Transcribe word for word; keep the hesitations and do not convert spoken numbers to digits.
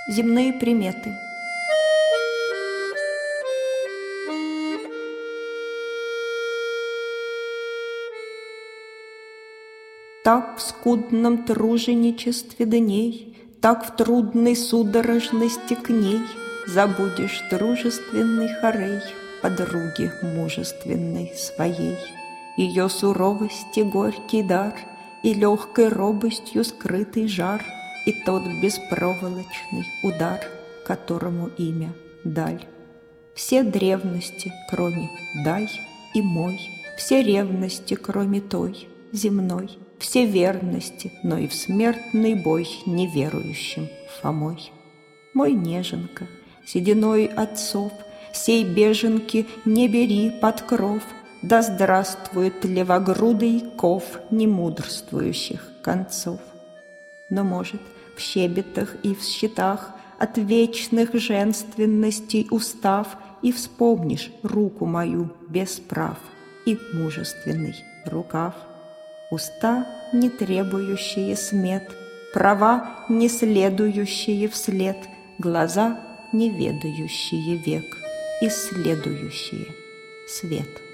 Земные приметы. Так в скудном труженичестве дней, так в трудной судорожности к ней забудешь дружественный хорей подруги мужественной своей, ее суровости горький дар и легкой робостью скрытый жар, и тот беспроволочный удар, которому имя даль. Все древности, кроме дай и мой, все ревности, кроме той земной, все верности, но и в смертный бой неверующим Фомой. Мой неженка, сединой отцов, сей беженки не бери под кров, да здравствует левогрудый ков немудрствующих концов. Но, может, в щебетах и в щитах от вечных женственностей устав, и вспомнишь руку мою без прав и мужественный рукав. Уста, не требующие смет, права, не следующие вслед, глаза, не ведающие век, исследующие свет.